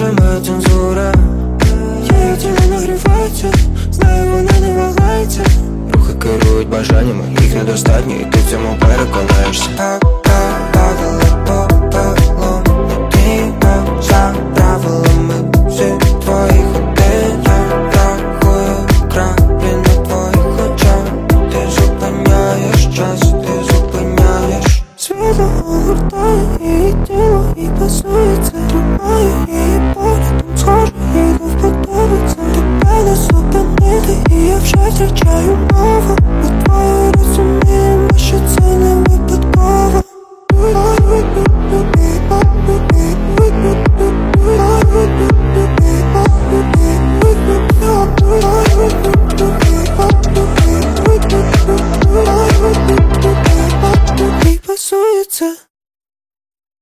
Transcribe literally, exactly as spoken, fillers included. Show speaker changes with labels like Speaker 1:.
Speaker 1: Слухай моя цензура. Я їх тіло нагрівається, знаю, вона не вагається. Рухи керують бажаннями, їх недостатньо, і ти в цьому переконаєшся. Падали по пеклу, надійно за правилами всіх твоїх годин. Я рахую краплі на твоїх очах. Ти зупиняєш час, ти зупиняєш. Світло огортає її тіло і пасується. Тримає її поглядом, схоже, їй не вподобається. Тебе не зупинити, і я вже втрачаю мову. Бо твоє розуміння, що це не випадково. І пасується.